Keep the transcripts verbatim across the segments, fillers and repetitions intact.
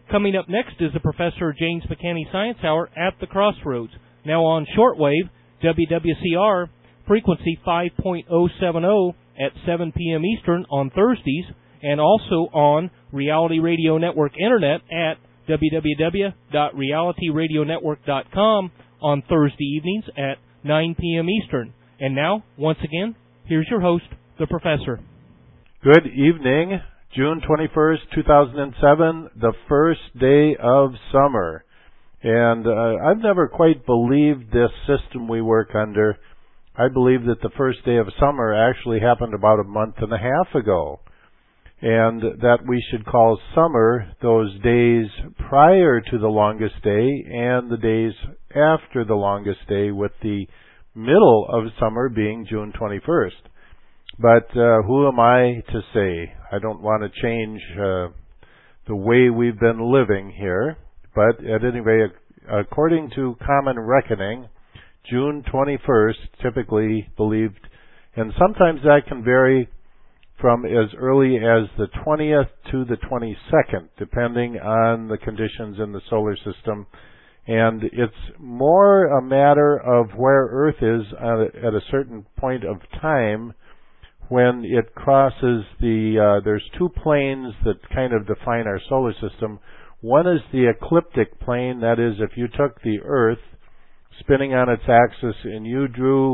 Coming up next is the Professor James McCanney Science Hour at the Crossroads. Now on shortwave, W W C R, frequency five point oh seven oh at seven p.m. Eastern on Thursdays, and also on Reality Radio Network Internet at w w w dot reality radio network dot com on Thursday evenings at nine p.m. Eastern. And now, once again, here's your host, the Professor. Good evening. June twenty-first, two thousand seven, the first day of summer. And uh, I've never quite believed this system we work under. I believe that the first day of summer actually happened about a month and a half ago, and that we should call summer those days prior to the longest day and the days after the longest day, with the middle of summer being June twenty-first. But uh, who am I to say? I don't want to change uh, the way we've been living here. But at any rate, according to common reckoning, June twenty-first typically believed, and sometimes that can vary from as early as the twentieth to the twenty-second, depending on the conditions in the solar system. And it's more a matter of where Earth is at a certain point of time when it crosses the, uh, there's two planes that kind of define our solar system. One is the ecliptic plane, that is, if you took the Earth spinning on its axis and you drew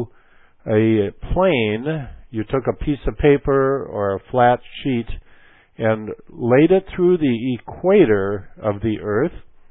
a plane, you took a piece of paper or a flat sheet and laid it through the equator of the Earth,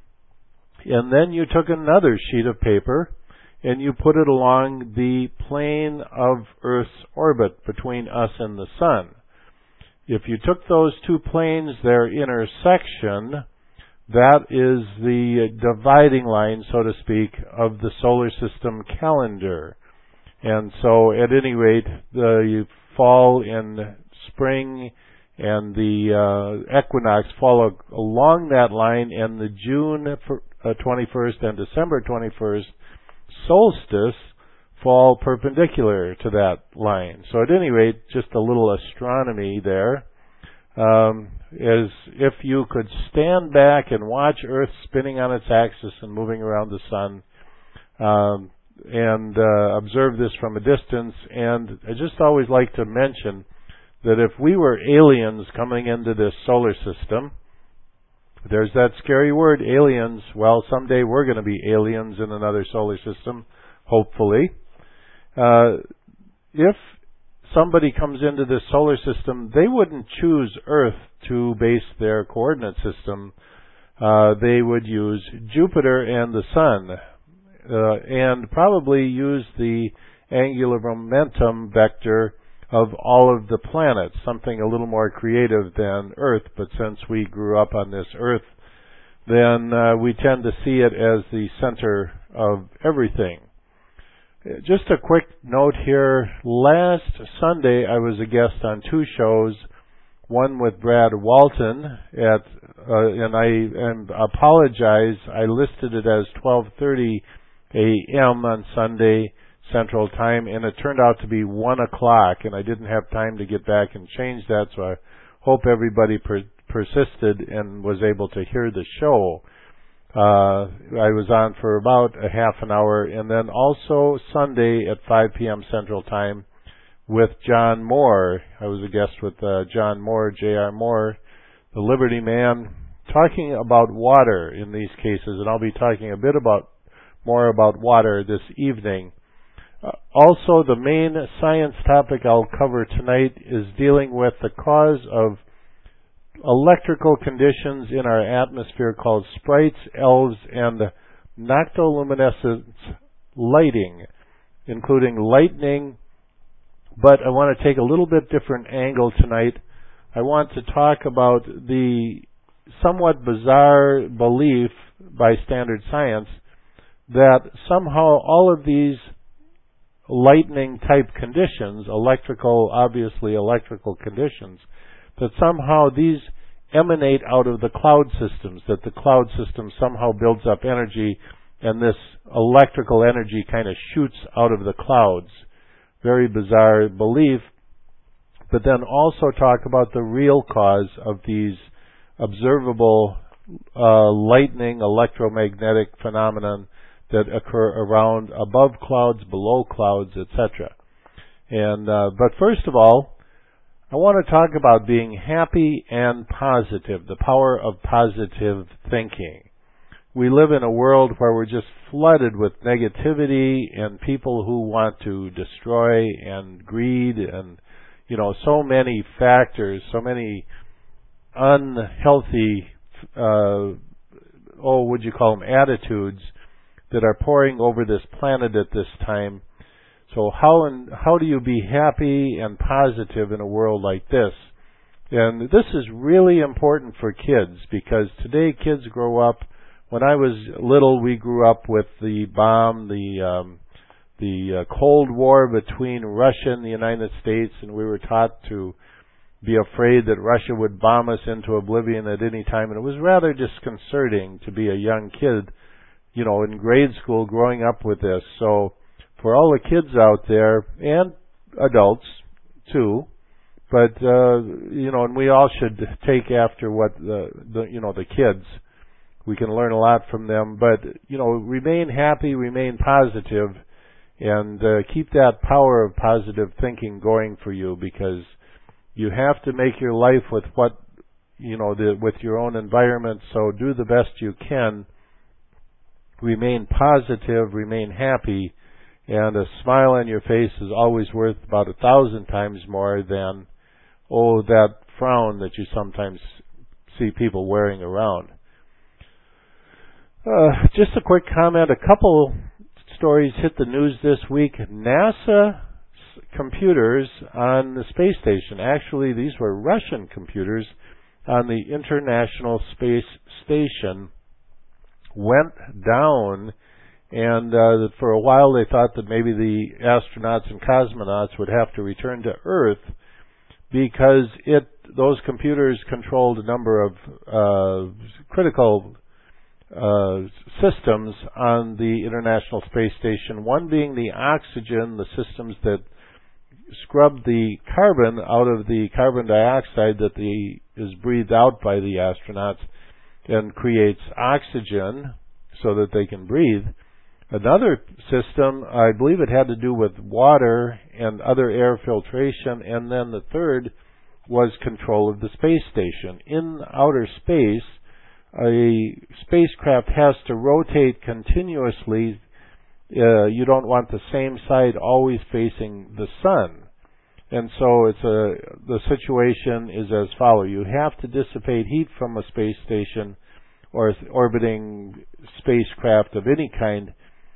and then you took another sheet of paper and you put it along the plane of Earth's orbit between us and the Sun. If you took those two planes, their intersection, that is the dividing line, so to speak, of the solar system calendar. And so, at any rate, the fall and spring and the uh, equinox fall along that line, and the June twenty-first and December twenty-first solstice fall perpendicular to that line. So, at any rate, just a little astronomy there. Um, as if you could stand back and watch Earth spinning on its axis and moving around the Sun, um, and uh, observe this from a distance. And I just always like to mention that if we were aliens coming into this solar system, there's that scary word, aliens. Well, someday we're going to be aliens in another solar system, hopefully. Uh, if somebody comes into this solar system, they wouldn't choose Earth to base their coordinate system. Uh, they would use Jupiter and the Sun, uh, and probably use the angular momentum vector of all of the planets, something a little more creative than Earth. But since we grew up on this Earth, then uh, we tend to see it as the center of everything. Just a quick note here. Last Sunday, I was a guest on two shows, one with Brad Walton, at, uh, and I and apologize, I listed it as twelve thirty a.m. on Sunday Central Time, and it turned out to be one o'clock, and I didn't have time to get back and change that, so I hope everybody per- persisted and was able to hear the show. Uh, I was on for about a half an hour, and then also Sunday at five p.m. Central Time with John Moore. I was a guest with uh, John Moore, J R Moore, the Liberty Man, talking about water in these cases, and I'll be talking a bit about more about water this evening. Uh, also, the main science topic I'll cover tonight is dealing with the cause of electrical conditions in our atmosphere called sprites, elves, and noctoluminescence lighting, including lightning. But I want to take a little bit different angle tonight. I want to talk about the somewhat bizarre belief by standard science that somehow all of these lightning type conditions, electrical, obviously electrical conditions, that somehow these emanate out of the cloud systems, that the cloud system somehow builds up energy and this electrical energy kind of shoots out of the clouds. Very bizarre belief. But then also talk about the real cause of these observable uh, lightning electromagnetic phenomenon that occur around above clouds, below clouds, et cetera. And uh, but first of all, I want to talk about being happy and positive, the power of positive thinking. We live in a world where we're just flooded with negativity and people who want to destroy and greed and, you know, so many factors, so many unhealthy, uh, oh, would you call them attitudes that are pouring over this planet at this time. So how and how do you be happy and positive in a world like this? And this is really important for kids because today kids grow up. When I was little, we grew up with the bomb, the um, the uh, Cold War between Russia and the United States, and we were taught to be afraid that Russia would bomb us into oblivion at any time. And it was rather disconcerting to be a young kid, you know, in grade school growing up with this. So for all the kids out there, and adults too, but, uh, you know, and we all should take after what the, the, you know, the kids. We can learn a lot from them, but, you know, remain happy, remain positive, and uh, keep that power of positive thinking going for you, because you have to make your life with what, you know, the, with your own environment, so do the best you can. Remain positive, remain happy, and a smile on your face is always worth about a thousand times more than, oh, that frown that you sometimes see people wearing around. Uh, just a quick comment. A couple stories hit the news this week. NASA computers on the space station, actually these were Russian computers on the International Space Station, went down, and uh, for a while they thought that maybe the astronauts and cosmonauts would have to return to Earth because it those computers controlled a number of uh, critical uh, systems on the International Space Station, one being the oxygen, the systems that scrub the carbon out of the carbon dioxide that the, is breathed out by the astronauts and creates oxygen so that they can breathe. Another system, I believe it had to do with water and other air filtration, and then the third was control of the space station. In outer space, a spacecraft has to rotate continuously. Uh, you don't want the same side always facing the sun. And so it's a, the situation is as follows. You have to dissipate heat from a space station or orbiting spacecraft of any kind.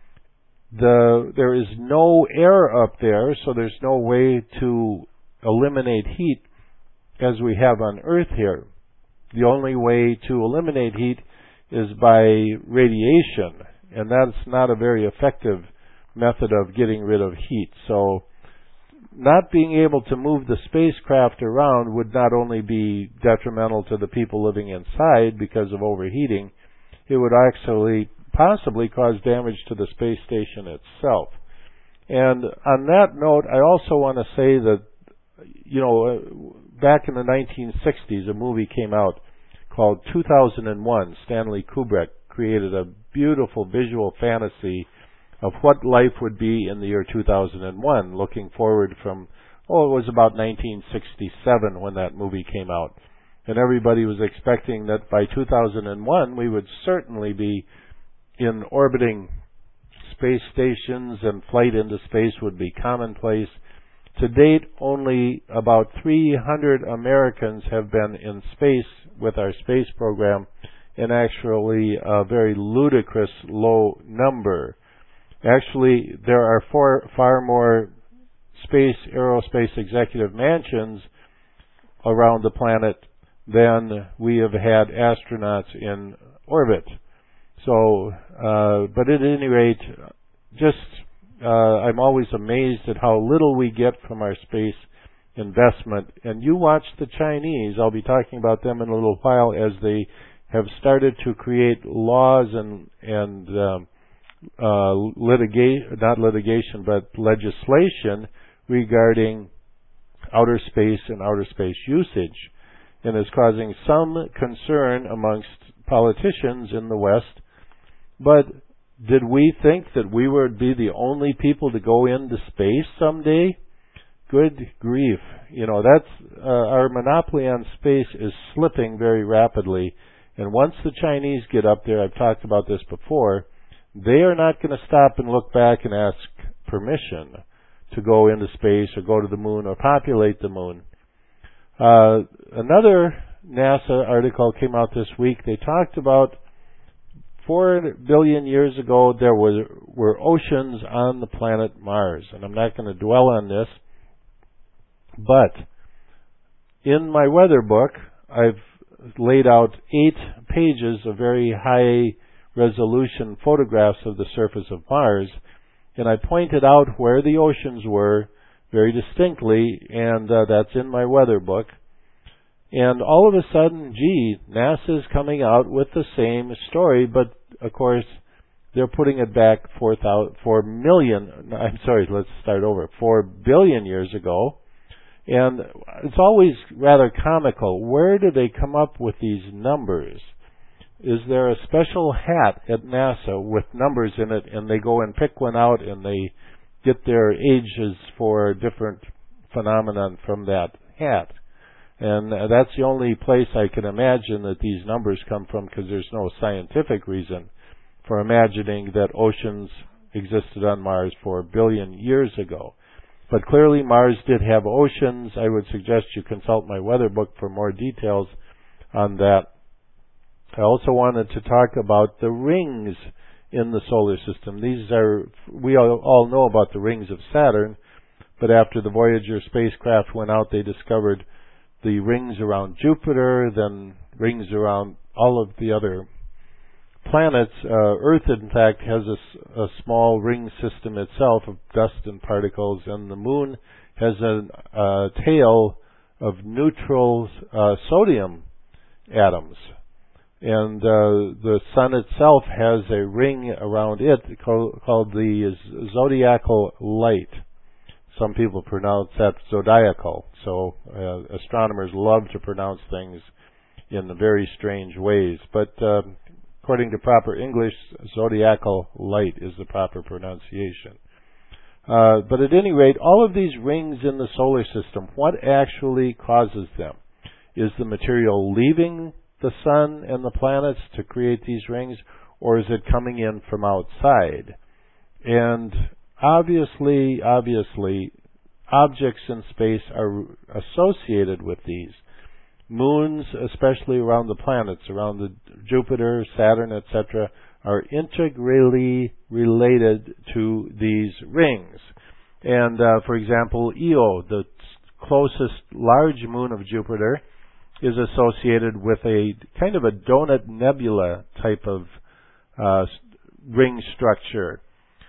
The, there is no air up there, so there's no way to eliminate heat as we have on Earth here. The only way to eliminate heat is by radiation, and that's not a very effective method of getting rid of heat. So not being able to move the spacecraft around would not only be detrimental to the people living inside because of overheating, it would actually possibly cause damage to the space station itself. And on that note, I also want to say that, you know, back in the nineteen sixties, a movie came out called two thousand one. Stanley Kubrick created a beautiful visual fantasy of what life would be in the year two thousand one, looking forward from, oh, it was about nineteen sixty-seven when that movie came out. And everybody was expecting that by two thousand one we would certainly be in orbiting space stations and flight into space would be commonplace. To date, only about three hundred Americans have been in space with our space program, and actually a very ludicrous low number. Actually, there are four, far more space aerospace executive mansions around the planet than we have had astronauts in orbit. So, uh, but at any rate, just uh, I'm always amazed at how little we get from our space investment. And you watch the Chinese. I'll be talking about them in a little while as they have started to create laws and and um, uh, litigation, not litigation, but legislation regarding outer space and outer space usage, and is causing some concern amongst politicians in the West. But did we think that we would be the only people to go into space someday? Good grief. You know, that's, uh, our monopoly on space is slipping very rapidly. And once the Chinese get up there, I've talked about this before, they are not going to stop and look back and ask permission to go into space or go to the moon or populate the moon. Uh, another NASA article came out this week. They talked about four billion years ago there were, were oceans on the planet Mars. And I'm not going to dwell on this, but in my weather book, I've laid out eight pages of very high resolution photographs of the surface of Mars, and I pointed out where the oceans were very distinctly, and uh, that's in my weather book. And all of a sudden, gee, NASA's coming out with the same story, but of course they're putting it back four thousand, four million, I'm sorry, let's start over, four billion years ago. And it's always rather comical. Where do they come up with these numbers? Is there a special hat at NASA with numbers in it, and they go and pick one out and they get their ages for different phenomenon from that hat? And that's the only place I can imagine that these numbers come from, because there's no scientific reason for imagining that oceans existed on Mars four billion years ago. But clearly Mars did have oceans. I would suggest you consult my weather book for more details on that. I also wanted to talk about the rings in the solar system. These are, we all, all know about the rings of Saturn, but after the Voyager spacecraft went out, they discovered the rings around Jupiter, then rings around all of the other planets. Uh, Earth, in fact, has a, a small ring system itself of dust and particles, and the Moon has a, a tail of neutral uh, sodium atoms. And uh, the Sun itself has a ring around it called, called the zodiacal light. Some people pronounce that zodiacal. So uh, astronomers love to pronounce things in very strange ways. But uh, according to proper English, zodiacal light is the proper pronunciation. Uh, but at any rate, all of these rings in the solar system, what actually causes them? Is the material leaving the sun and the planets to create these rings, or is it coming in from outside? And obviously, obviously, objects in space are associated with these. Moons, especially around the planets, around the Jupiter, Saturn, et cetera, are integrally related to these rings. And, uh, for example, Io, the closest large moon of Jupiter, is associated with a kind of a donut nebula type of uh, ring structure.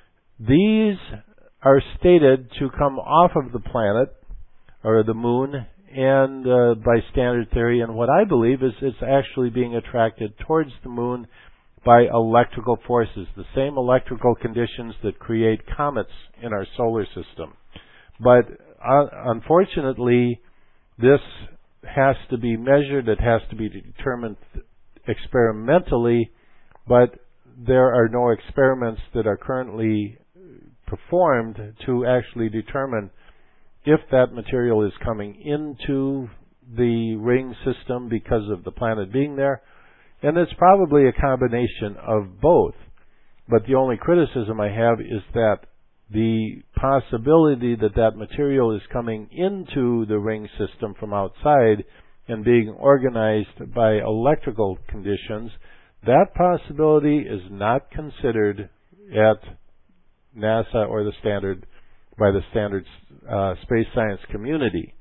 These are stated to come off of the planet, or the moon, and uh, by standard theory, and what I believe is it's actually being attracted towards the moon by electrical forces, the same electrical conditions that create comets in our solar system. But uh, unfortunately, this has to be measured, it has to be determined experimentally, but there are no experiments that are currently performed to actually determine if that material is coming into the ring system because of the planet being there. And it's probably a combination of both. But the only criticism I have is that the possibility that that material is coming into the ring system from outside and being organized by electrical conditions, that possibility is not considered at NASA or the standard by the standard uh, space science community.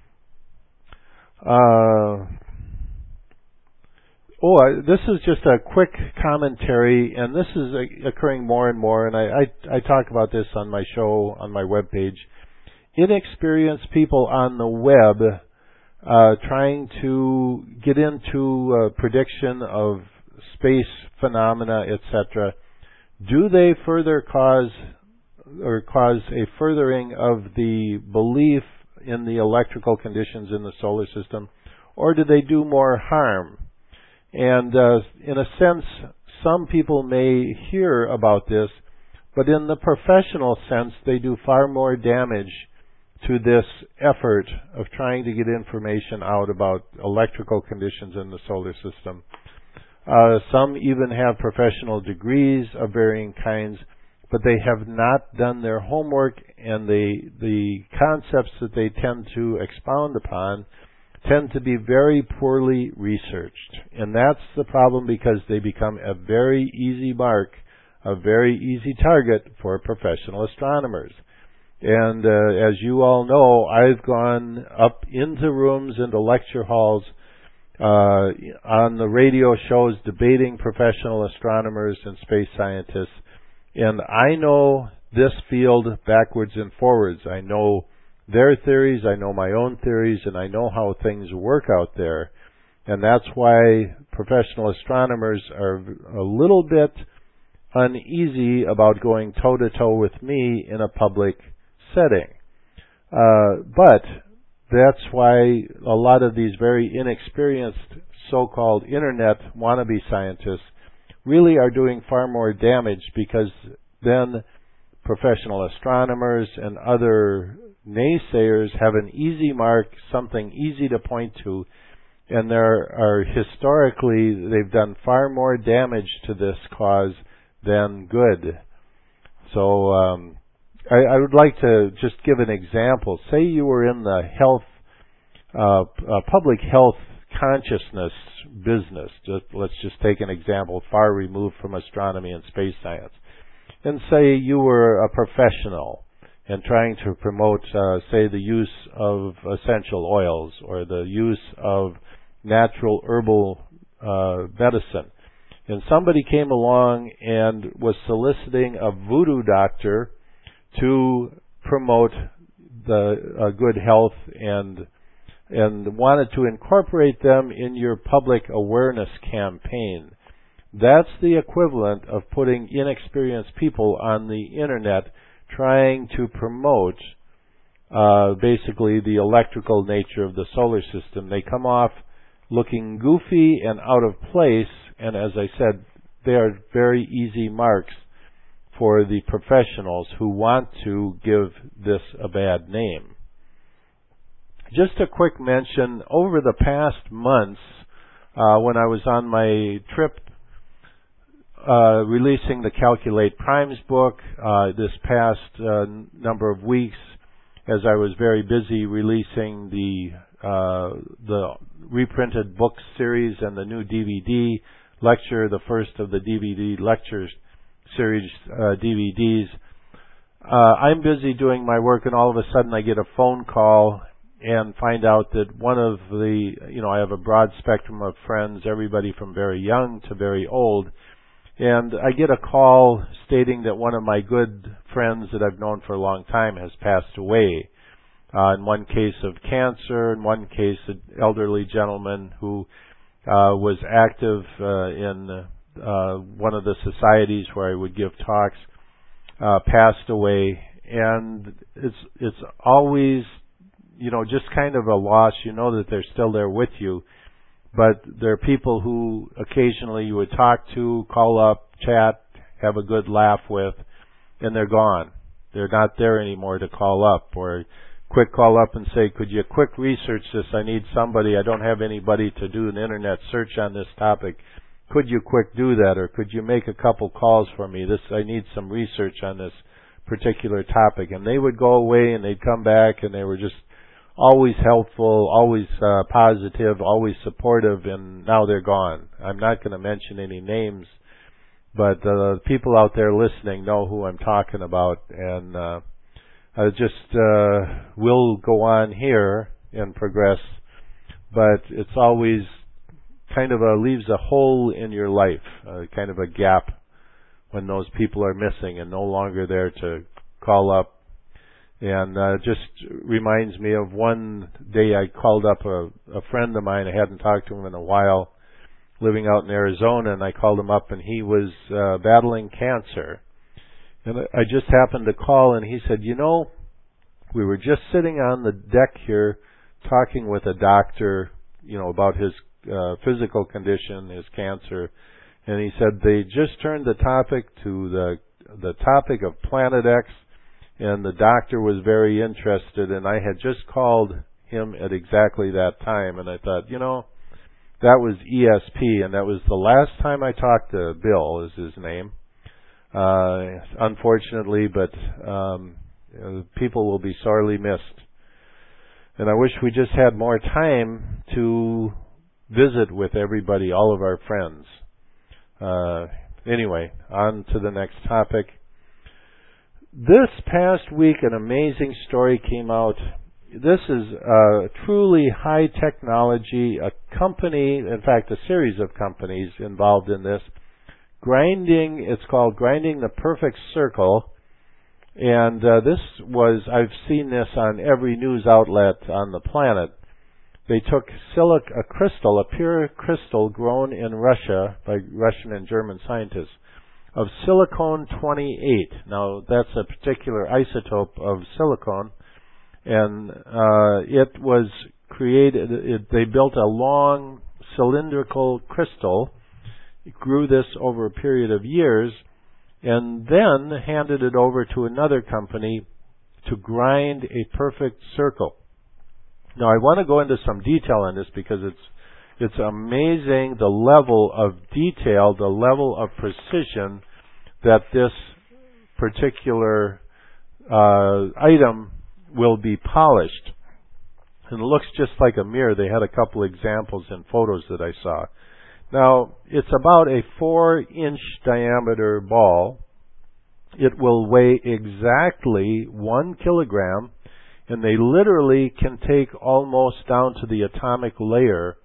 Uh, Oh, I, this is just a quick commentary, and this is a, occurring more and more, and I, I, I talk about this on my show, on my webpage. Inexperienced people on the web uh, trying to get into a prediction of space phenomena, et cetera. Do they further cause or cause a furthering of the belief in the electrical conditions in the solar system, or do they do more harm? And uh, in a sense, some people may hear about this, but in the professional sense, they do far more damage to this effort of trying to get information out about electrical conditions in the solar system. Uh, some even have professional degrees of varying kinds, but they have not done their homework, and the the concepts that they tend to expound upon tend to be very poorly researched. And that's the problem, because they become a very easy mark, a very easy target for professional astronomers. And uh, as you all know, I've gone up into rooms, into lecture halls, uh, on the radio shows debating professional astronomers and space scientists. And I know this field backwards and forwards. I know their theories, I know my own theories, and I know how things work out there. And that's why professional astronomers are a little bit uneasy about going toe-to-toe with me in a public setting. Uh, but that's why a lot of these very inexperienced so-called internet wannabe scientists really are doing far more damage, because then professional astronomers and other naysayers have an easy mark, something easy to point to, and there are historically, they've done far more damage to this cause than good. So um, I, I would like to just give an example. Say you were in the health, uh, uh, public health consciousness business. Just, let's just take an example far removed from astronomy and space science. And say you were a professional and trying to promote, uh, say, the use of essential oils or the use of natural herbal uh, medicine. And somebody came along and was soliciting a voodoo doctor to promote the uh, good health and and wanted to incorporate them in your public awareness campaign. That's the equivalent of putting inexperienced people on the internet trying to promote uh, basically the electrical nature of the solar system. They come off looking goofy and out of place, and as I said, they are very easy marks for the professionals who want to give this a bad name. Just a quick mention, over the past months, uh, when I was on my trip uh, releasing the Calculate Primes book, uh, this past uh, number of weeks, as I was very busy releasing the uh, the reprinted book series and the new D V D lecture, the first of the D V D lecture series uh, D V Ds, uh, I'm busy doing my work, and all of a sudden I get a phone call and find out that one of the, you know, I have a broad spectrum of friends, everybody from very young to very old, and I get a call stating that one of my good friends that I've known for a long time has passed away. Uh, in one case of cancer, in one case an elderly gentleman who uh, was active uh, in uh, one of the societies where I would give talks, uh, passed away, and it's it's always, you know, just kind of a loss. You know that they're still there with you, but there are people who occasionally you would talk to, call up, chat, have a good laugh with, and they're gone. They're not there anymore to call up or quick call up and say, could you quick research this? I need somebody. I don't have anybody to do an internet search on this topic. Could you quick do that? Or could you make a couple calls for me? This, I need some research on this particular topic. And they would go away and they'd come back, and they were just always helpful, always uh, positive, always supportive, and now they're gone. I'm not going to mention any names, but uh, people out there listening know who I'm talking about, and uh, I just uh, will go on here and progress, but it's always kind of a leaves a hole in your life, uh, kind of a gap when those people are missing and no longer there to call up. And uh, just reminds me of one day I called up a, a friend of mine. I hadn't talked to him in a while, living out in Arizona, and I called him up, and he was uh, battling cancer. And I just happened to call, and he said, you know, we were just sitting on the deck here talking with a doctor, you know, about his uh, physical condition, his cancer, and he said they just turned the topic to the the topic of Planet X, and the doctor was very interested, and I had just called him at exactly that time, and I thought, you know, that was E S P, and that was the last time I talked to Bill, is his name. Uh, unfortunately, but um, you know, people will be sorely missed. And I wish we just had more time to visit with everybody, all of our friends. Uh, anyway, on to the next topic. This past week, an amazing story came out. This is uh, truly high technology, a company, in fact, a series of companies involved in this. Grinding, it's called Grinding the Perfect Circle. And uh, this was, I've seen this on every news outlet on the planet. They took silic, a crystal, a pure crystal grown in Russia by Russian and German scientists, of silicon twenty-eight. Now, that's a particular isotope of silicon, and uh, it was created, it, they built a long cylindrical crystal, grew this over a period of years, and then handed it over to another company to grind a perfect circle. Now, I want to go into some detail on this because it's it's amazing the level of detail, the level of precision that this particular uh, item will be polished. And it looks just like a mirror. They had a couple examples in photos that I saw. Now, it's about a four-inch diameter ball. It will weigh exactly one kilogram, and they literally can take almost down to the atomic layer,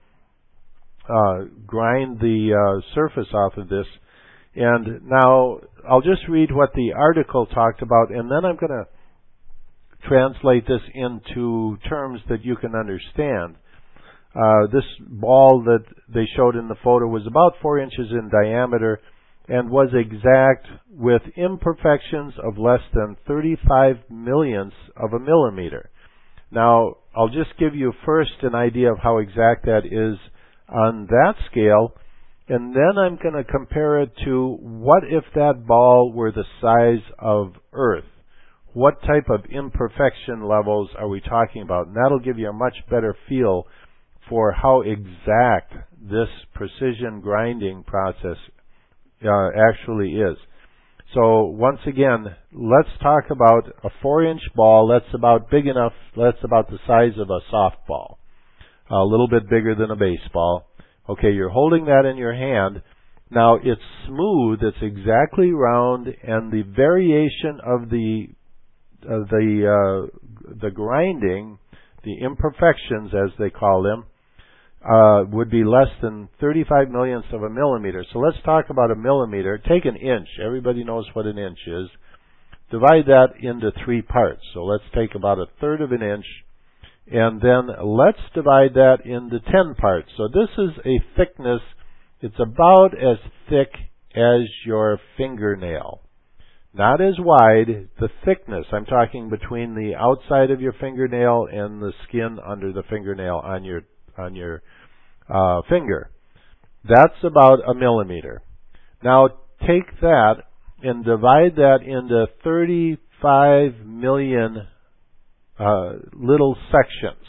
uh, grind the uh, surface off of this. And now, I'll just read what the article talked about, and then I'm going to translate this into terms that you can understand. Uh, this ball that they showed in the photo was about four inches in diameter and was exact with imperfections of less than thirty-five millionths of a millimeter. Now, I'll just give you first an idea of how exact that is on that scale, and then I'm going to compare it to what if that ball were the size of Earth? What type of imperfection levels are we talking about? And that'll give you a much better feel for how exact this precision grinding process uh, actually is. So once again, let's talk about a four-inch ball. That's about big enough. That's about the size of a softball, a little bit bigger than a baseball. Okay, you're holding that in your hand. Now it's smooth. It's exactly round, and the variation of the uh, the uh, the grinding, the imperfections as they call them, Uh, would be less than thirty-five millionths of a millimeter. So let's talk about a millimeter. Take an inch. Everybody knows what an inch is. Divide that into three parts. So let's take about a third of an inch, and then let's divide that into ten parts. So this is a thickness. It's about as thick as your fingernail. Not as wide. The thickness, I'm talking between the outside of your fingernail and the skin under the fingernail on your on your uh, finger. That's about a millimeter. Now take that and divide that into thirty-five million uh, little sections.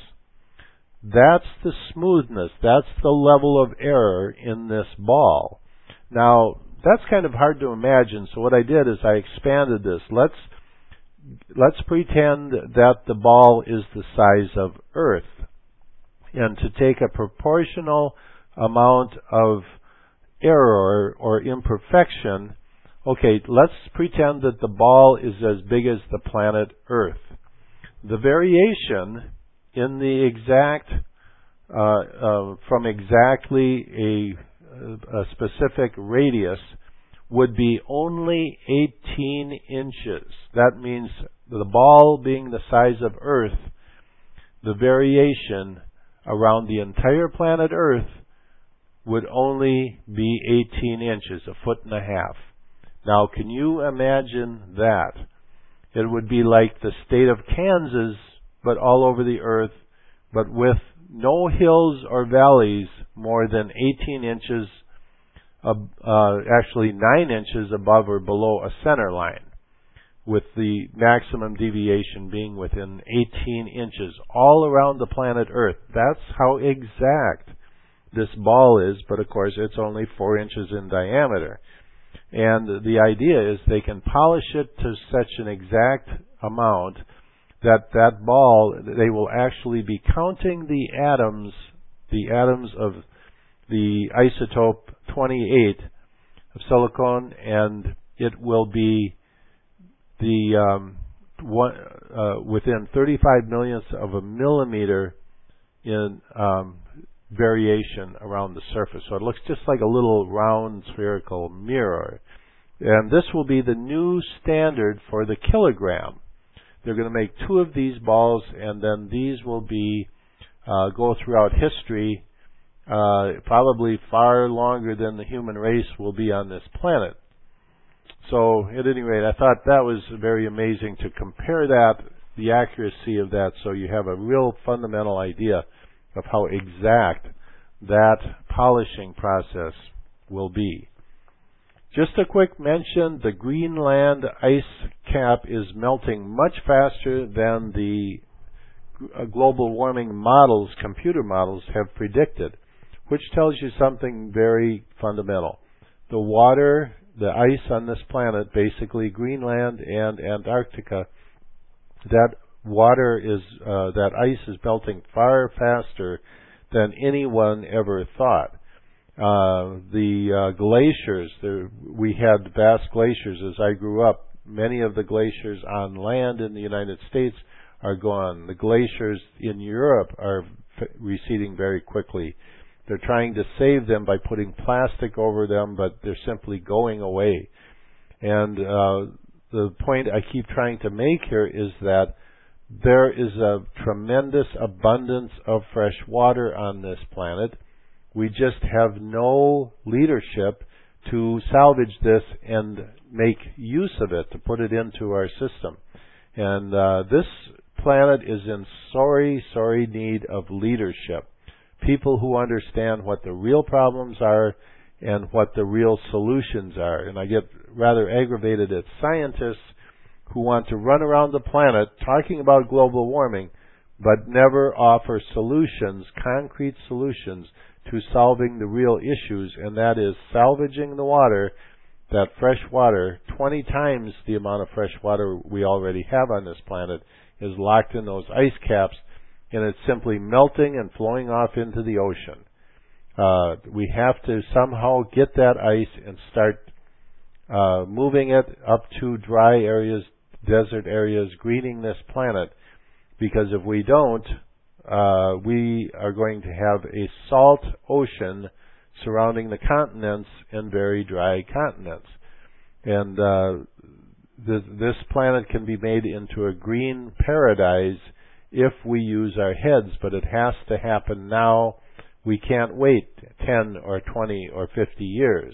That's the smoothness. That's the level of error in this ball. Now that's kind of hard to imagine, so what I did is I expanded this. Let's let's pretend that the ball is the size of Earth. And to take a proportional amount of error or imperfection, okay, let's pretend that the ball is as big as the planet Earth. The variation in the exact, uh, uh, from exactly a, a specific radius would be only eighteen inches. That means the ball being the size of Earth, the variation around the entire planet Earth would only be eighteen inches, a foot and a half. Now, can you imagine that? It would be like the state of Kansas, but all over the earth, but with no hills or valleys more than eighteen inches, uh, uh, actually nine inches above or below a center line, with the maximum deviation being within eighteen inches all around the planet Earth. That's how exact this ball is, but of course it's only four inches in diameter. And the idea is they can polish it to such an exact amount that that ball, they will actually be counting the atoms, the atoms of the isotope twenty-eight of silicon, and it will be the um, one, uh, within thirty-five millionths of a millimeter in um, variation around the surface. So it looks just like a little round spherical mirror. And this will be the new standard for the kilogram. They're going to make two of these balls, and then these will be uh, go throughout history, uh, probably far longer than the human race will be on this planet. So, at any rate, I thought that was very amazing to compare that, the accuracy of that, so you have a real fundamental idea of how exact that polishing process will be. Just a quick mention, the Greenland ice cap is melting much faster than the global warming models, computer models, have predicted, which tells you something very fundamental. The water, the ice on this planet, basically Greenland and Antarctica, that water is, uh, that ice is melting far faster than anyone ever thought. Uh, the uh, glaciers, the, we had vast glaciers as I grew up. Many of the glaciers on land in the United States are gone. The glaciers in Europe are f- receding very quickly. They're trying to save them by putting plastic over them, but they're simply going away. And uh, the point I keep trying to make here is that there is a tremendous abundance of fresh water on this planet. We just have no leadership to salvage this and make use of it, to put it into our system. And uh, this planet is in sorry, sorry need of leadership. People who understand what the real problems are and what the real solutions are. And I get rather aggravated at scientists who want to run around the planet talking about global warming, but never offer solutions, concrete solutions, to solving the real issues, and that is salvaging the water, that fresh water, twenty times the amount of fresh water we already have on this planet, is locked in those ice caps, and it's simply melting and flowing off into the ocean. Uh, we have to somehow get that ice and start uh, moving it up to dry areas, desert areas, greening this planet, because if we don't, uh, we are going to have a salt ocean surrounding the continents and very dry continents. And uh, th- this planet can be made into a green paradise if we use our heads, but it has to happen now. We can't wait ten or twenty or fifty years.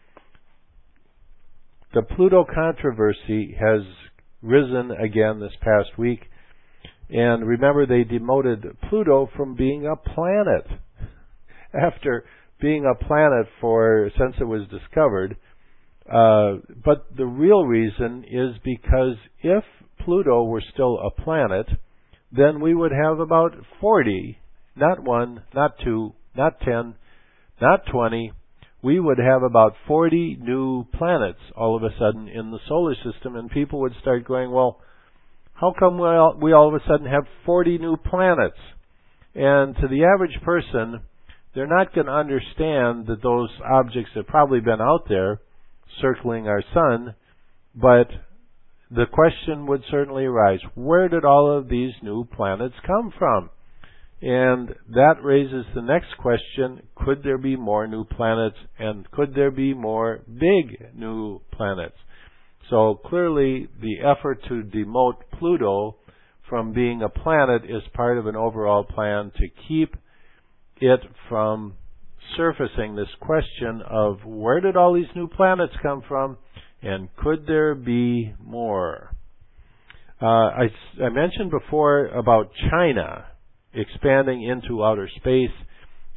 The Pluto controversy has risen again this past week. And remember, they demoted Pluto from being a planet after being a planet for since it was discovered. Uh, but the real reason is because if Pluto were still a planet, then we would have about forty, not one, not two, not ten, not twenty. We would have about forty new planets all of a sudden in the solar system, and people would start going, well, how come we all, we all of a sudden have forty new planets? And to the average person, they're not going to understand that those objects have probably been out there circling our sun, but the question would certainly arise, where did all of these new planets come from? And that raises the next question, could there be more new planets, and could there be more big new planets? So clearly the effort to demote Pluto from being a planet is part of an overall plan to keep it from surfacing this question of where did all these new planets come from, and could there be more? Uh, I, I mentioned before about China expanding into outer space,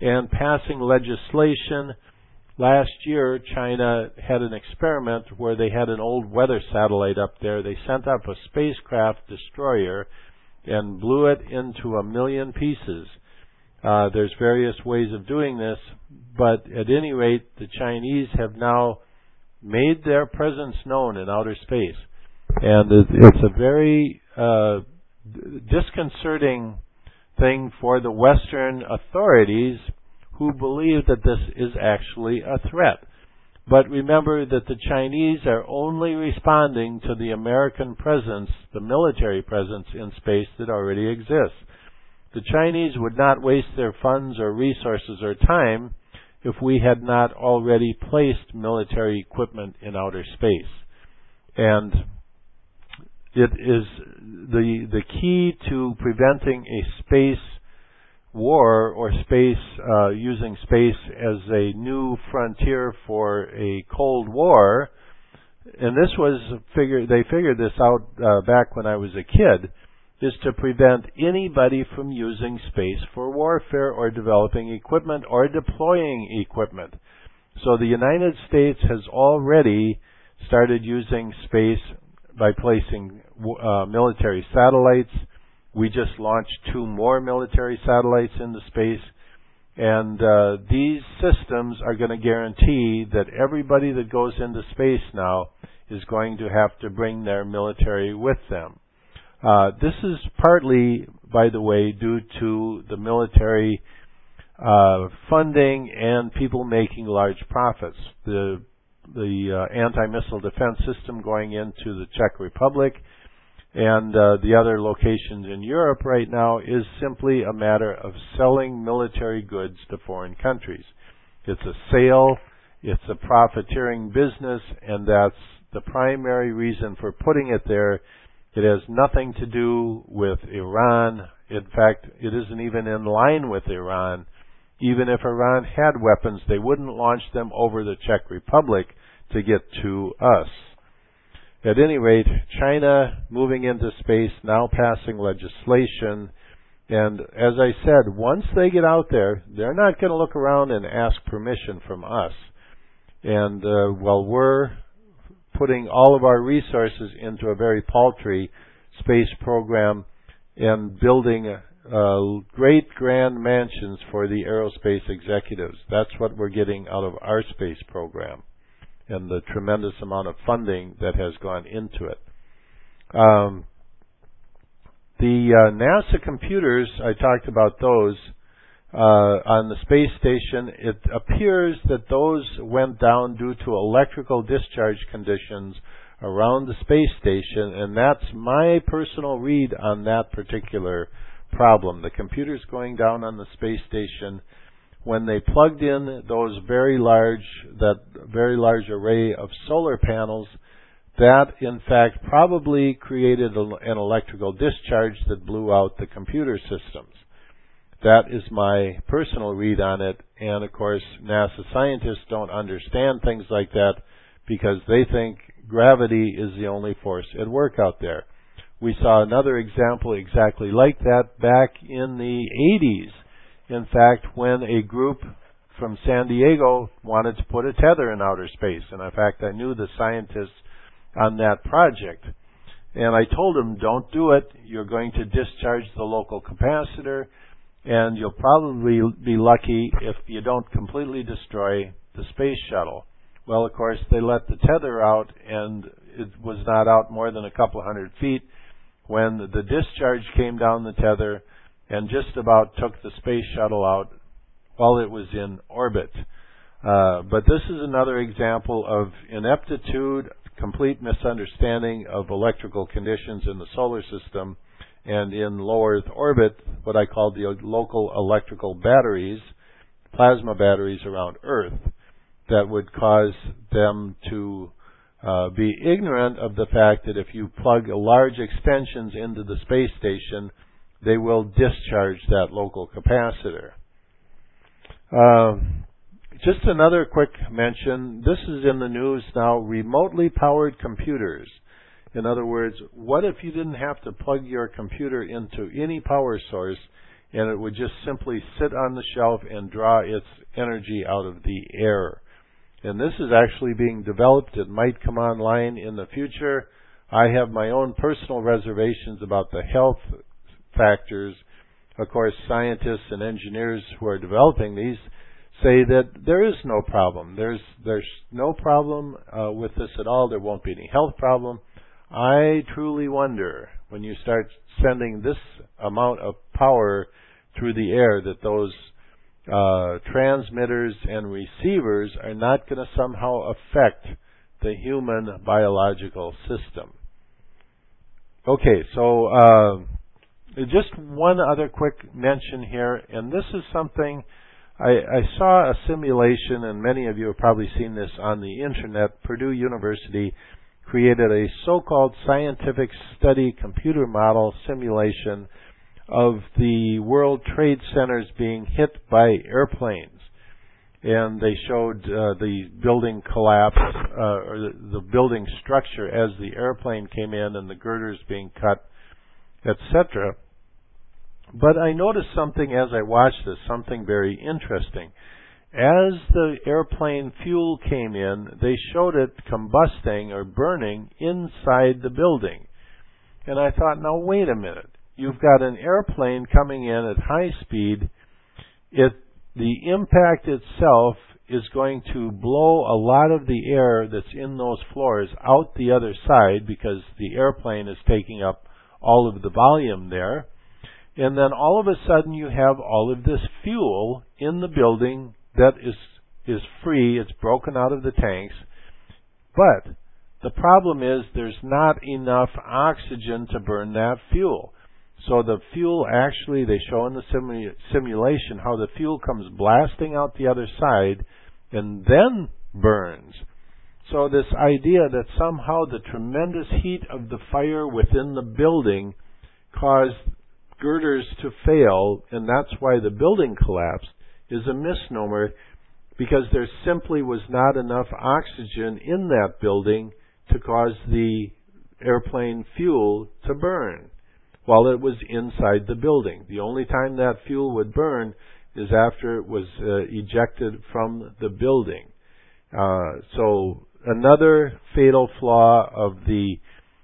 and passing legislation. Last year, China had an experiment where they had an old weather satellite up there. They sent up a spacecraft destroyer and blew it into a million pieces. Uh, there's various ways of doing this, but at any rate, the Chinese have now made their presence known in outer space. And it's a very uh, disconcerting thing for the Western authorities who believe that this is actually a threat. But remember that the Chinese are only responding to the American presence, the military presence in space that already exists. The Chinese would not waste their funds or resources or time if we had not already placed military equipment in outer space. And it is the the key to preventing a space war or space uh, using space as a new frontier for a Cold War. And this was figured they figured this out uh, back when I was a kid, is to prevent anybody from using space for warfare or developing equipment or deploying equipment. So the United States has already started using space by placing uh, military satellites. We just launched two more military satellites into space. And uh, these systems are going to guarantee that everybody that goes into space now is going to have to bring their military with them. Uh, this is partly, by the way, due to the military uh, funding and people making large profits. The the uh, anti-missile defense system going into the Czech Republic and uh, the other locations in Europe right now is simply a matter of selling military goods to foreign countries. It's a sale, it's a profiteering business, and that's the primary reason for putting it there. It has nothing to do with Iran. In fact, it isn't even in line with Iran. Even if Iran had weapons, they wouldn't launch them over the Czech Republic to get to us. At any rate, China moving into space, now passing legislation. And as I said, once they get out there, they're not going to look around and ask permission from us. And uh, while we're putting all of our resources into a very paltry space program and building uh, great grand mansions for the aerospace executives. That's what we're getting out of our space program and the tremendous amount of funding that has gone into it. Um, the uh, NASA computers, I talked about those. Uh, on the space station, it appears that those went down due to electrical discharge conditions around the space station, and that's my personal read on that particular problem. The computers going down on the space station, when they plugged in those very large, that very large array of solar panels, that in fact probably created an electrical discharge that blew out the computer systems. That is my personal read on it, and of course NASA scientists don't understand things like that because they think gravity is the only force at work out there. We saw another example exactly like that back in the eighties. In fact, when a group from San Diego wanted to put a tether in outer space, and in fact I knew the scientists on that project, and I told them, don't do it, you're going to discharge the local capacitor, and you'll probably be lucky if you don't completely destroy the space shuttle. Well, of course, they let the tether out, and it was not out more than a couple hundred feet when the discharge came down the tether and just about took the space shuttle out while it was in orbit. Uh, but this is another example of ineptitude, complete misunderstanding of electrical conditions in the solar system, and in low Earth orbit, what I call the local electrical batteries, plasma batteries around Earth, that would cause them to uh, be ignorant of the fact that if you plug large extensions into the space station, they will discharge that local capacitor. Uh, just another quick mention, this is in the news now, remotely powered computers. In other words, what if you didn't have to plug your computer into any power source and it would just simply sit on the shelf and draw its energy out of the air. And this is actually being developed. It might come online in the future. I have my own personal reservations about the health factors. Of course, scientists and engineers who are developing these say that there is no problem. There's there's no problem uh, with this at all. There won't be any health problem. I truly wonder, when you start sending this amount of power through the air, that those uh, transmitters and receivers are not going to somehow affect the human biological system. Okay, so uh, just one other quick mention here, and this is something I, I saw a simulation, and many of you have probably seen this on the internet. Purdue University created a so-called scientific study computer model simulation of the World Trade Centers being hit by airplanes. And they showed uh, the building collapse, uh, or the, the building structure as the airplane came in and the girders being cut, et cetera. But I noticed something as I watched this, something very interesting. As the airplane fuel came in, they showed it combusting or burning inside the building. And I thought, now wait a minute. You've got an airplane coming in at high speed. It, the impact itself is going to blow a lot of the air that's in those floors out the other side, because the airplane is taking up all of the volume there. And then all of a sudden you have all of this fuel in the building that is is free. It's broken out of the tanks. But the problem is there's not enough oxygen to burn that fuel. So the fuel actually, they show in the simu- simulation how the fuel comes blasting out the other side and then burns. So this idea that somehow the tremendous heat of the fire within the building caused girders to fail, and that's why the building collapsed, is a misnomer, because there simply was not enough oxygen in that building to cause the airplane fuel to burn while it was inside the building. The only time that fuel would burn is after it was uh, ejected from the building. Uh, so another fatal flaw of the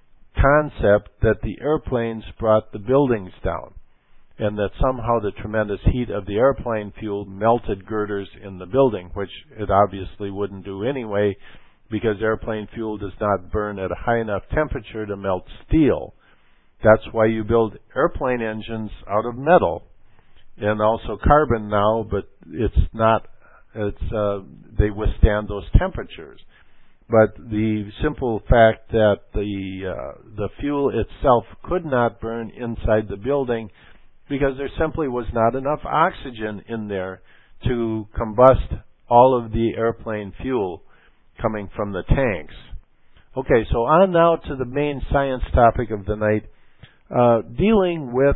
concept that the airplanes brought the buildings down, and that somehow the tremendous heat of the airplane fuel melted girders in the building, which it obviously wouldn't do anyway, because airplane fuel does not burn at a high enough temperature to melt steel. That's why you build airplane engines out of metal and also carbon now, but it's not, it's, uh, they withstand those temperatures. But the simple fact that the uh, the fuel itself could not burn inside the building, because there simply was not enough oxygen in there to combust all of the airplane fuel coming from the tanks. Okay, so on now to the main science topic of the night, uh, dealing with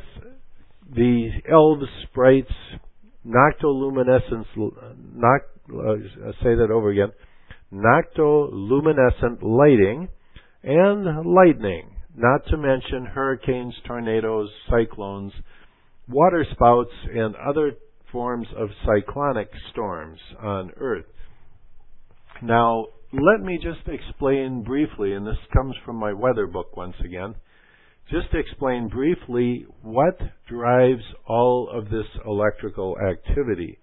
the elves, sprites, noctoluminescence, noct, uh, say that over again, noctoluminescent lighting and lightning, not to mention hurricanes, tornadoes, cyclones, water spouts, and other forms of cyclonic storms on Earth. Now, let me just explain briefly, and this comes from my weather book once again, just to explain briefly what drives all of this electrical activity.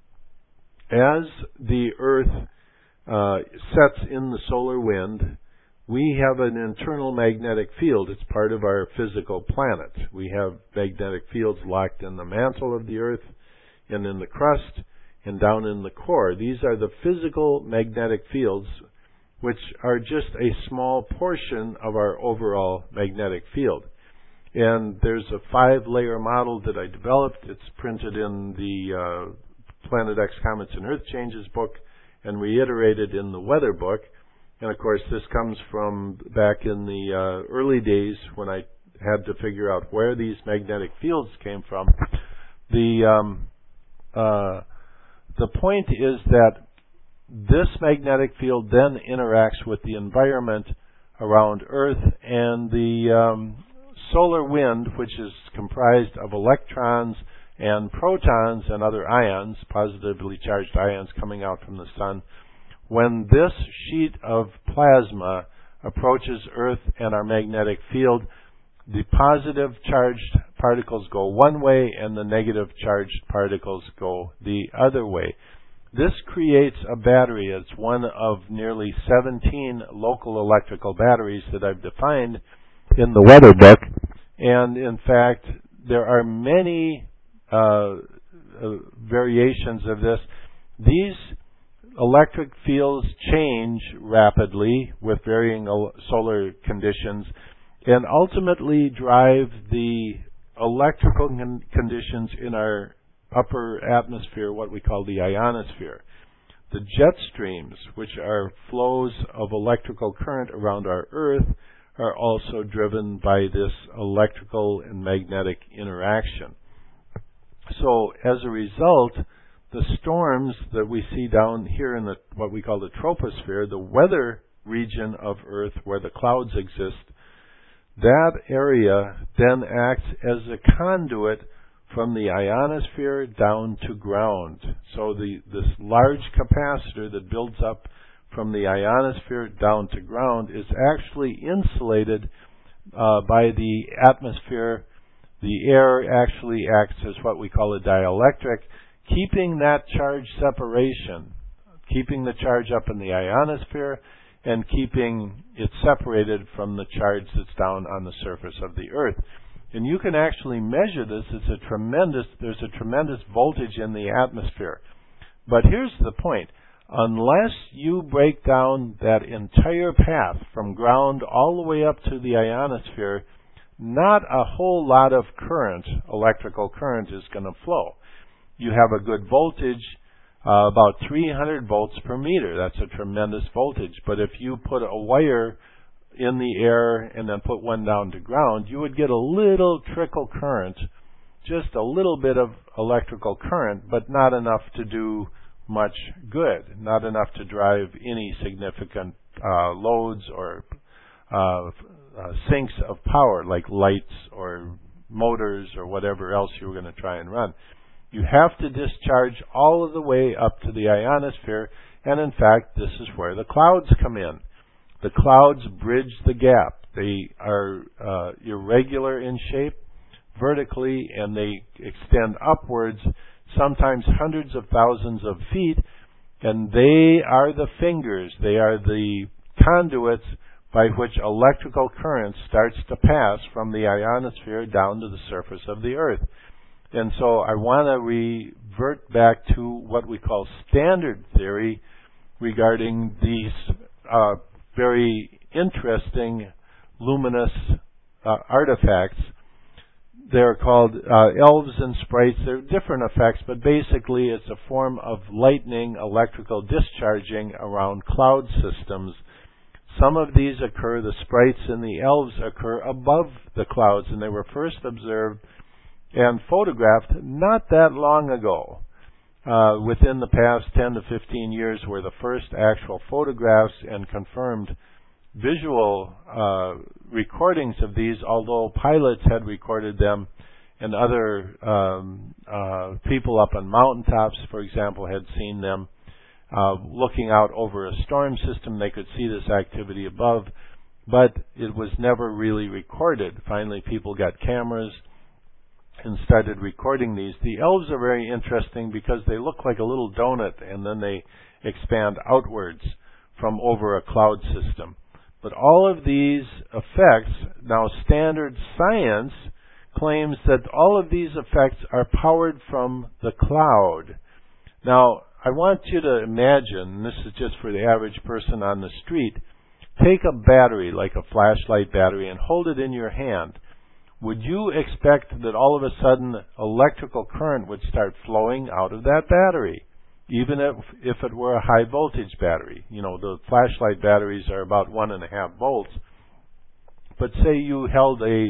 As the Earth uh, sets in the solar wind, we have an internal magnetic field. It's part of our physical planet. We have magnetic fields locked in the mantle of the Earth and in the crust and down in the core. These are the physical magnetic fields, which are just a small portion of our overall magnetic field. And there's a five-layer model that I developed. It's printed in the uh, Planet X Comets and Earth Changes book and reiterated in the weather book. And of course, this comes from back in the uh, early days when I had to figure out where these magnetic fields came from. The um, uh, the point is that this magnetic field then interacts with the environment around Earth, and the um, solar wind, which is comprised of electrons and protons and other ions, positively charged ions coming out from the sun. When this sheet of plasma approaches Earth and our magnetic field, the positive charged particles go one way and the negative charged particles go the other way. This creates a battery. It's one of nearly seventeen local electrical batteries that I've defined in the weather book. And in fact, there are many uh, uh, variations of this. These electric fields change rapidly with varying solar conditions and ultimately drive the electrical con- conditions in our upper atmosphere, what we call the ionosphere. The jet streams, which are flows of electrical current around our Earth, are also driven by this electrical and magnetic interaction. So as a result, the storms that we see down here in the what we call the troposphere, the weather region of Earth where the clouds exist, that area then acts as a conduit from the ionosphere down to ground. So the this large capacitor that builds up from the ionosphere down to ground is actually insulated uh, by the atmosphere. The air actually acts as what we call a dielectric, keeping that charge separation, keeping the charge up in the ionosphere and keeping it separated from the charge that's down on the surface of the Earth. And you can actually measure this. It's a tremendous, there's a tremendous voltage in the atmosphere. But here's the point. Unless you break down that entire path from ground all the way up to the ionosphere, not a whole lot of current, electrical current, is going to flow. You have a good voltage, uh, about three hundred volts per meter. That's a tremendous voltage. But if you put a wire in the air and then put one down to ground, you would get a little trickle current, just a little bit of electrical current, but not enough to do much good, not enough to drive any significant uh, loads or uh, uh, sinks of power like lights or motors or whatever else you were going to try and run. You have to discharge all of the way up to the ionosphere, and in fact, this is where the clouds come in. The clouds bridge the gap. They are uh, irregular in shape vertically, and they extend upwards, sometimes hundreds of thousands of feet, and they are the fingers. They are the conduits by which electrical current starts to pass from the ionosphere down to the surface of the Earth. And so I want to revert back to what we call standard theory regarding these uh, very interesting luminous uh, artifacts. They're called uh, elves and sprites. They're different effects, but basically it's a form of lightning electrical discharging around cloud systems. Some of these occur, the sprites and the elves occur above the clouds, and they were first observed and photographed not that long ago. Uh, within the past ten to fifteen years were the first actual photographs and confirmed visual uh, recordings of these, although pilots had recorded them and other um, uh, people up on mountaintops, for example, had seen them. Uh, looking out over a storm system, they could see this activity above, but it was never really recorded. Finally, people got cameras and started recording these. The elves are very interesting because they look like a little donut and then they expand outwards from over a cloud system. But all of these effects, now standard science claims that all of these effects are powered from the cloud. Now, I want you to imagine, and this is just for the average person on the street, take a battery, like a flashlight battery, and hold it in your hand. Would you expect that all of a sudden electrical current would start flowing out of that battery, even if, if it were a high voltage battery? You know, the flashlight batteries are about one and a half volts. But say you held a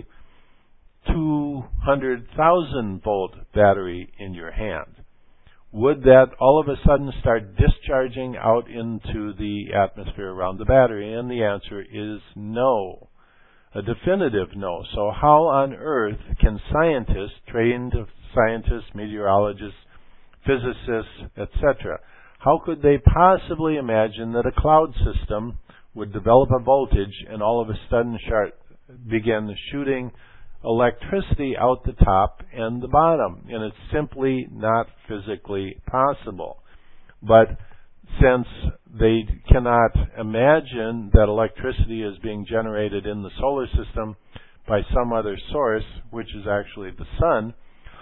two hundred thousand volt battery in your hand. Would that all of a sudden start discharging out into the atmosphere around the battery? And the answer is no. a definitive no. So how on earth can scientists, trained scientists, meteorologists, physicists, et cetera, how could they possibly imagine that a cloud system would develop a voltage and all of a sudden start, begin shooting electricity out the top and the bottom? And it's simply not physically possible. But since they cannot imagine that electricity is being generated in the solar system by some other source, which is actually the sun,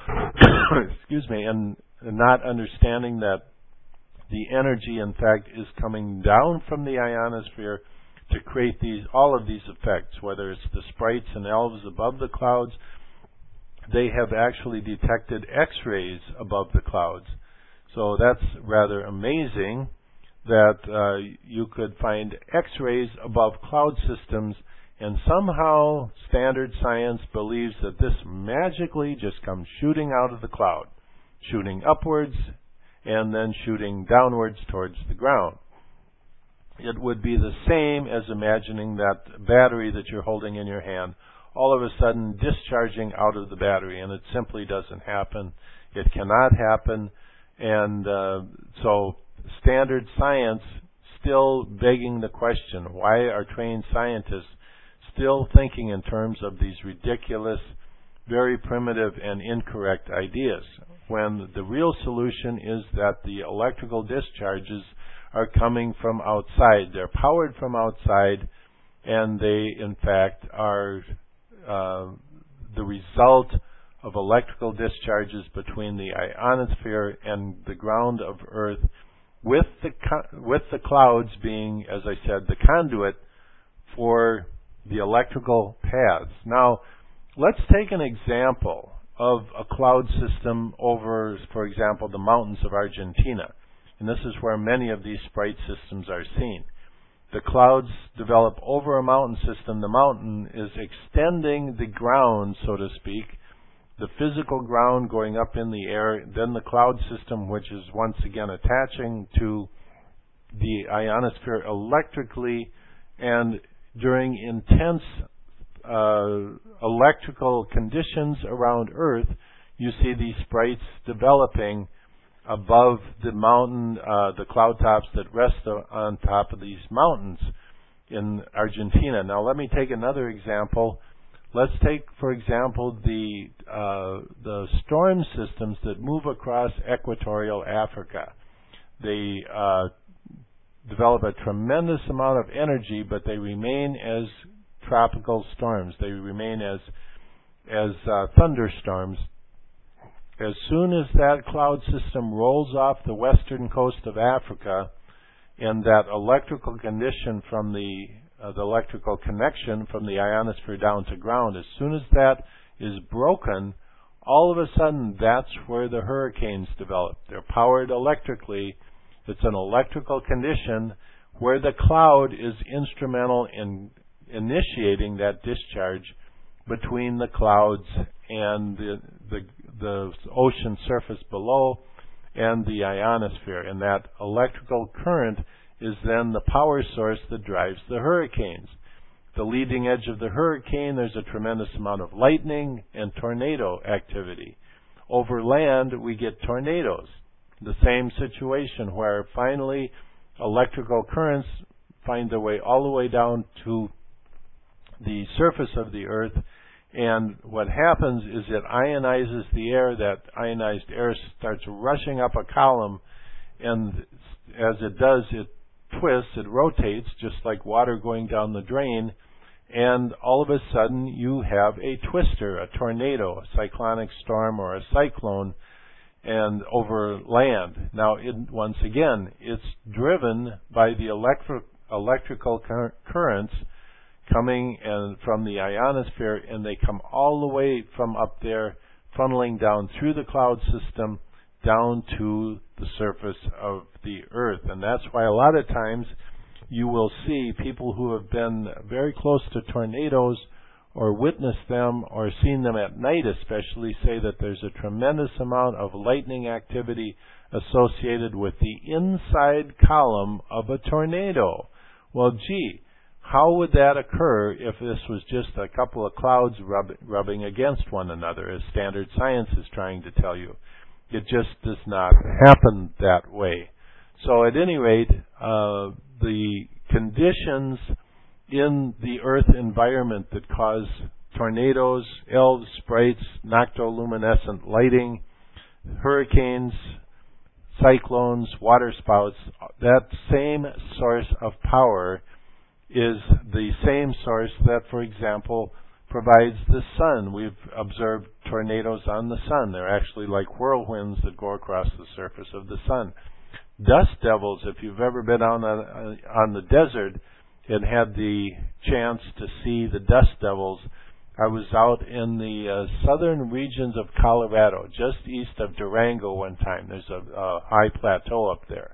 excuse me, and, and not understanding that the energy, in fact, is coming down from the ionosphere to create these, all of these effects, whether it's the sprites and elves above the clouds, they have actually detected X-rays above the clouds. So that's rather amazing that uh, you could find X-rays above cloud systems, and somehow standard science believes that this magically just comes shooting out of the cloud, shooting upwards and then shooting downwards towards the ground. It would be the same as imagining that battery that you're holding in your hand all of a sudden discharging out of the battery, and it simply doesn't happen. It cannot happen, and uh, so standard science still begging the question, why are trained scientists still thinking in terms of these ridiculous, very primitive and incorrect ideas, when the real solution is that the electrical discharges are coming from outside. They're powered from outside, and they, in fact, are uh, the result of electrical discharges between the ionosphere and the ground of Earth, with the co- with the clouds being, as I said, the conduit for the electrical paths. Now, let's take an example of a cloud system over, for example, the mountains of Argentina. And this is where many of these sprite systems are seen. The clouds develop over a mountain system. The mountain is extending the ground, so to speak, the physical ground going up in the air, then the cloud system, which is once again attaching to the ionosphere electrically, and during intense uh, electrical conditions around Earth, you see these sprites developing above the mountain, uh, the cloud tops that rest on top of these mountains in Argentina. Now let me take another example. Let's take, for example, the uh, the storm systems that move across equatorial Africa. They uh, develop a tremendous amount of energy, but they remain as tropical storms. They remain as as uh, thunderstorms. As soon as that cloud system rolls off the western coast of Africa, and that electrical condition from the uh, the electrical connection from the ionosphere down to ground, as soon as that is broken, all of a sudden that's where the hurricanes develop. They're powered electrically. It's an electrical condition where the cloud is instrumental in initiating that discharge between the clouds and the, the the ocean surface below and the ionosphere. And that electrical current is then the power source that drives the hurricanes. The leading edge of the hurricane, there's a tremendous amount of lightning and tornado activity. Over land, we get tornadoes. The same situation where finally electrical currents find their way all the way down to the surface of the Earth, and what happens is it ionizes the air. That ionized air starts rushing up a column, and as it does, it twists, it rotates, just like water going down the drain, and all of a sudden you have a twister, a tornado, a cyclonic storm, or a cyclone, and over land. Now, it, once again, it's driven by the electric, electrical cur- currents coming and from the ionosphere, and they come all the way from up there, funneling down through the cloud system down to the surface of the Earth. And that's why a lot of times you will see people who have been very close to tornadoes or witnessed them or seen them at night especially say that there's a tremendous amount of lightning activity associated with the inside column of a tornado. Well, gee, how would that occur if this was just a couple of clouds rub, rubbing against one another, as standard science is trying to tell you? It just does not happen that way. So at any rate, uh, the conditions in the Earth environment that cause tornadoes, elves, sprites, noctoluminescent lighting, hurricanes, cyclones, waterspouts, that same source of power is the same source that, for example, provides the sun. We've observed tornadoes on the sun. They're actually like whirlwinds that go across the surface of the sun. Dust devils, if you've ever been on, a, on the desert and had the chance to see the dust devils, I was out in the uh, southern regions of Colorado, just east of Durango one time. There's a, a high plateau up there.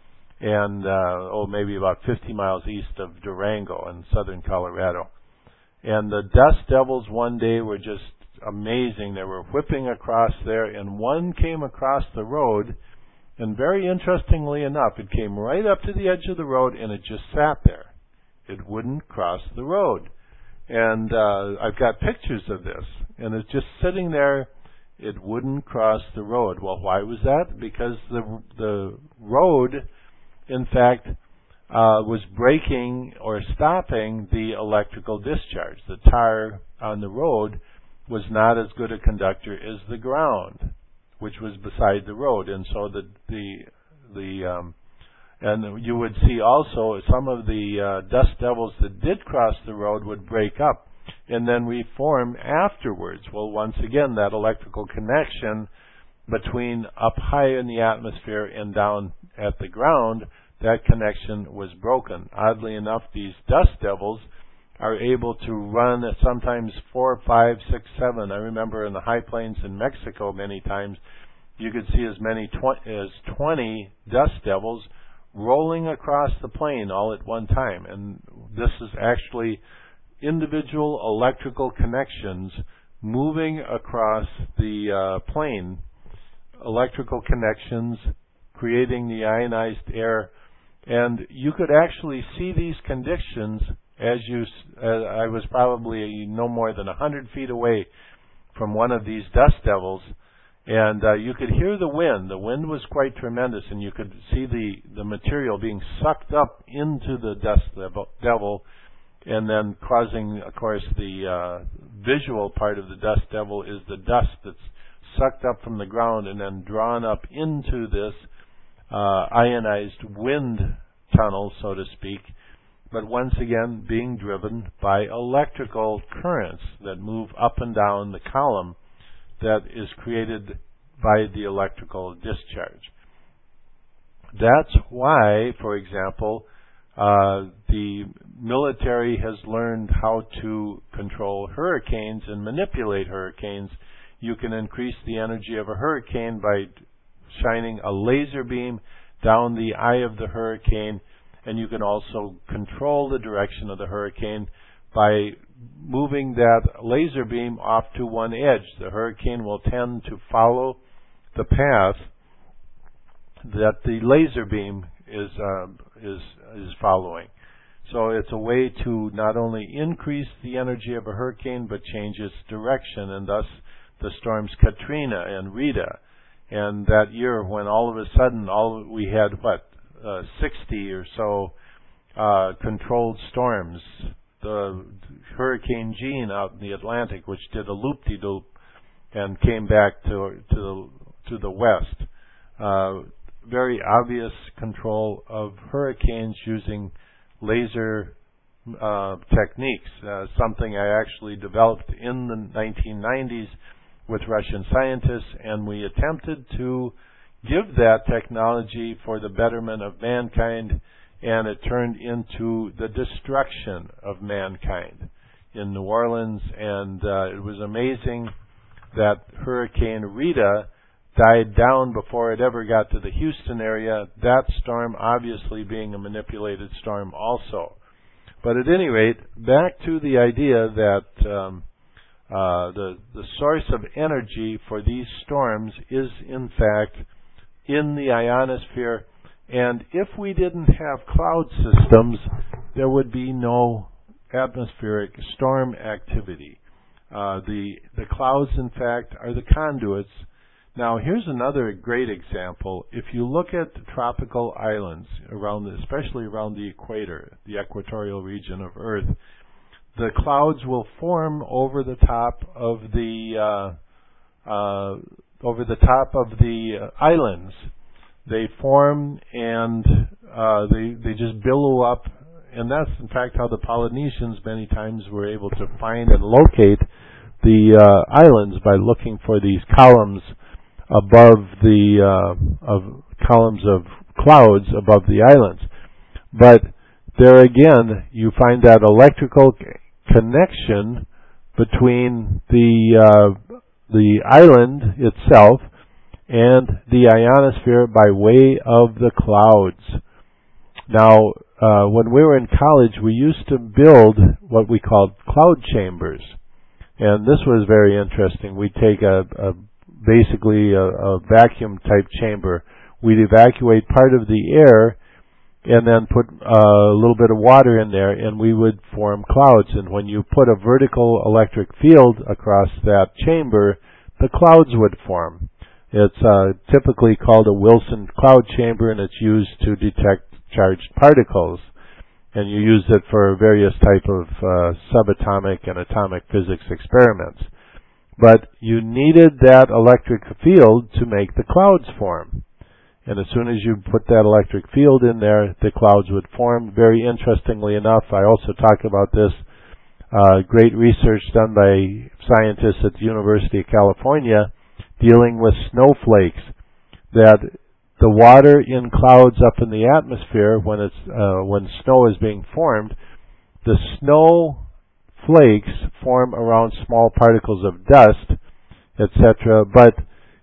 And, uh, oh, maybe about fifty miles east of Durango in southern Colorado. And the dust devils one day were just amazing. They were whipping across there, and one came across the road, and very interestingly enough, it came right up to the edge of the road, and it just sat there. It wouldn't cross the road. And uh, I've got pictures of this, and it's just sitting there. It wouldn't cross the road. Well, why was that? Because the the road, in fact, uh, was breaking or stopping the electrical discharge. The tire on the road was not as good a conductor as the ground, which was beside the road, and so the the the um, and you would see also some of the uh, dust devils that did cross the road would break up and then reform afterwards. Well, once again, that electrical connection between up high in the atmosphere and down at the ground, that connection was broken. Oddly enough, these dust devils are able to run at sometimes four, five, six, seven. I remember in the high plains in Mexico many times you could see as many tw- as twenty dust devils rolling across the plain all at one time. And this is actually individual electrical connections moving across the uh, plain, electrical connections creating the ionized air. And you could actually see these conditions as you, uh, I was probably no more than one hundred feet away from one of these dust devils, and uh, you could hear the wind. The wind was quite tremendous, and you could see the, the material being sucked up into the dust devil, and then causing, of course, the uh, visual part of the dust devil is the dust that's sucked up from the ground and then drawn up into this uh, ionized wind tunnel, so to speak, but once again being driven by electrical currents that move up and down the column that is created by the electrical discharge. That's why, for example, uh, the military has learned how to control hurricanes and manipulate hurricanes. You can increase the energy of a hurricane by shining a laser beam down the eye of the hurricane, and you can also control the direction of the hurricane by moving that laser beam off to one edge. The hurricane will tend to follow the path that the laser beam is uh, is is following. So it's a way to not only increase the energy of a hurricane but change its direction, and thus the storms Katrina and Rita. And that year when all of a sudden all we had what uh, sixty or so uh, controlled storms. The Hurricane Gene out in the Atlantic, which did a loop-de-loop and came back to to the, to the west. Uh, very obvious control of hurricanes using laser uh, techniques. Uh, something I actually developed in the nineteen nineties with Russian scientists, and we attempted to give that technology for the betterment of mankind, and it turned into the destruction of mankind in New Orleans. And uh, it was amazing that Hurricane Rita died down before it ever got to the Houston area, that storm obviously being a manipulated storm also. But at any rate, back to the idea that um, uh, the, the source of energy for these storms is in fact in the ionosphere. And if we didn't have cloud systems, there would be no atmospheric storm activity. Uh, the the clouds, in fact, are the conduits. Now, here's another great example. If you look at the tropical islands, around, especially around the equator, the equatorial region of Earth, the clouds will form over the top of the uh, uh, over the top of the uh, islands. They form and uh, they they just billow up, and that's in fact how the Polynesians many times were able to find and locate the uh, islands, by looking for these columns above the uh, of columns of clouds above the islands. But there again, you find that electrical connection between the uh, the island itself and the ionosphere by way of the clouds. Now, uh, when we were in college, we used to build what we called cloud chambers, and this was very interesting. We'd take a, a basically a, a vacuum type chamber. We'd evacuate part of the air and then put uh, a little bit of water in there, and we would form clouds. And when you put a vertical electric field across that chamber, the clouds would form. It's uh, typically called a Wilson cloud chamber, and it's used to detect charged particles. And you use it for various type of uh, subatomic and atomic physics experiments. But you needed that electric field to make the clouds form. And as soon as you put that electric field in there, the clouds would form. Very interestingly enough, I also talk about this, uh, great research done by scientists at the University of California dealing with snowflakes, that the water in clouds up in the atmosphere, when it's uh, when snow is being formed, the snow flakes form around small particles of dust, et cetera. But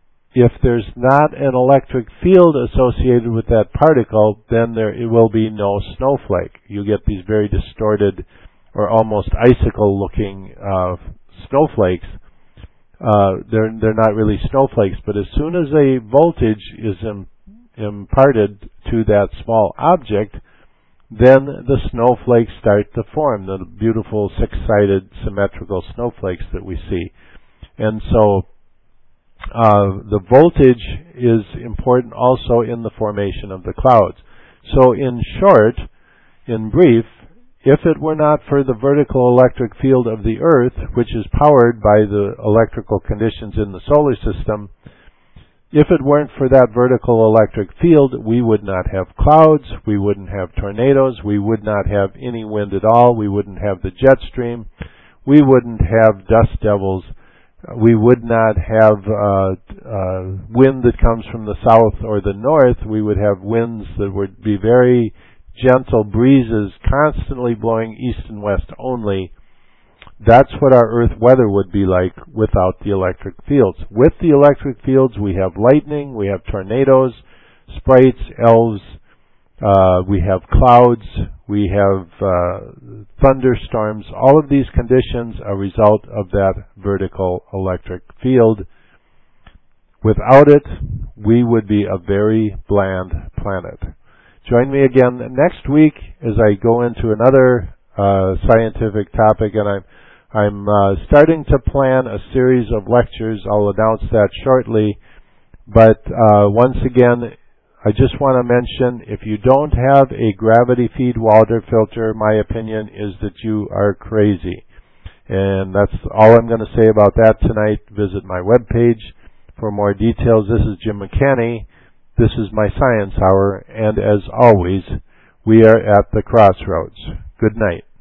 if there's not an electric field associated with that particle, then there it will be no snowflake. You get these very distorted or almost icicle-looking uh, snowflakes. Uh, they're they're not really snowflakes, but as soon as a voltage is im- imparted to that small object, then the snowflakes start to form, the beautiful six-sided symmetrical snowflakes that we see. And so uh, the voltage is important also in the formation of the clouds. So in short, in brief, if it were not for the vertical electric field of the Earth, which is powered by the electrical conditions in the solar system, if it weren't for that vertical electric field, we would not have clouds, we wouldn't have tornadoes, we would not have any wind at all, we wouldn't have the jet stream, we wouldn't have dust devils, we would not have uh, uh, wind that comes from the south or the north. We would have winds that would be very gentle breezes constantly blowing east and west only. That's what our Earth weather would be like without the electric fields. With the electric fields, we have lightning, we have tornadoes, sprites, elves, uh, we have clouds, we have uh, thunderstorms. All of these conditions are a result of that vertical electric field. Without it, we would be a very bland planet. Join me again next week as I go into another uh, scientific topic, and I'm I'm uh, starting to plan a series of lectures. I'll announce that shortly. But uh, once again, I just want to mention, if you don't have a gravity feed water filter, my opinion is that you are crazy. And that's all I'm going to say about that tonight. Visit my webpage for more details. This is Jim McCanny. This is my Science Hour, and as always, we are at the crossroads. Good night.